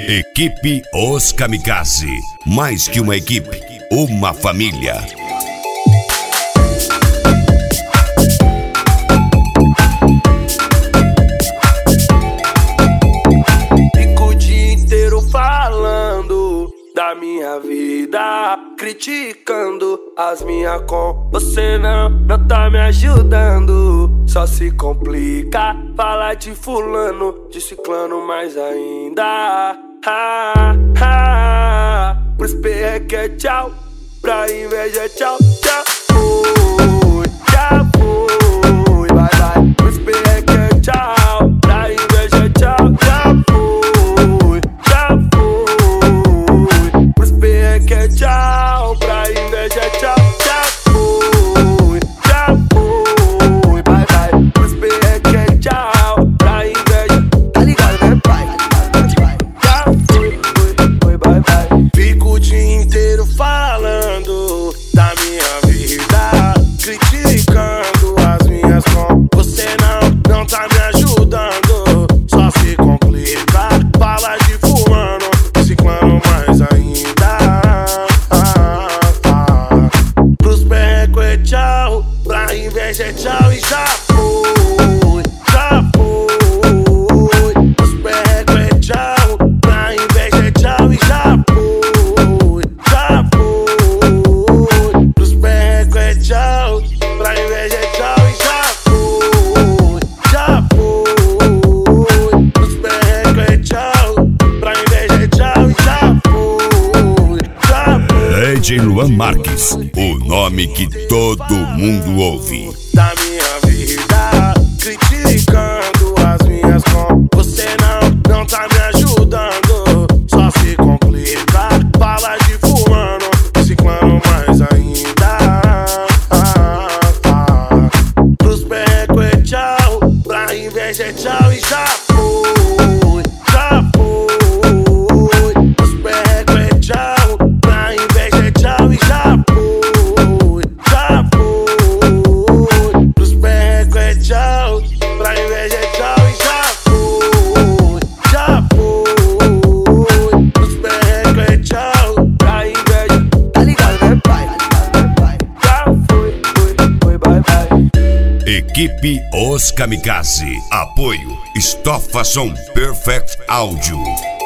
Equipe Os Kamikaze. Mais que uma equipe, uma família. Fico o dia inteiro falando da minha vida, criticando as minhas com você não tá me ajudando. Só se complica falar de fulano, de ciclano mais ainda. Pros perreque é tchau, pra inveja é tchau, tchau. Já foi, vai, vai. Pros perreque é tchau, pra inveja é tchau, já foi, já foi. Pros perreque é tchau, pra inveja é tchau, já foi, já foi, vai, vai. Pros perreque é tchau, pra inveja, tá ligado, né, pai? Já foi, vai, vai. Fico o dia inteiro falando da minha vida, criticando as minhas com você não tá me ajudando. Só se complica, fala de fulano, ciclano mais ainda. Pros perreco é tchau, pra inveja é tchau e já foi, já foi. Pros perreco é tchau, pra inveja é tchau e já foi, já foi. Pros perreco é tchau, pra inveja é tchau e já foi, já foi. Pros perreco é tchau, pra inveja é tchau e já foi, já foi. DJ Luan Marques, o nome que todo mundo ouve. Da minha vida, criticando as minhas com você não tá me ajudando. Só se complica, fala de fulano, ciclano mais ainda. Pros perreco é tchau, pra inveja é tchau e já foi, já foi. Pros perreco é tchau, pra inveja é tchau e já foi, já foi. Pros perreco é tchau, pra inveja é tchau e já foi, já foi. Pros perreco é tchau, pra inveja, tá ligado, né, pai? Já foi, vai, vai. Equipe Os Kamikaze. Apoio Estofa Som Perfect Áudio.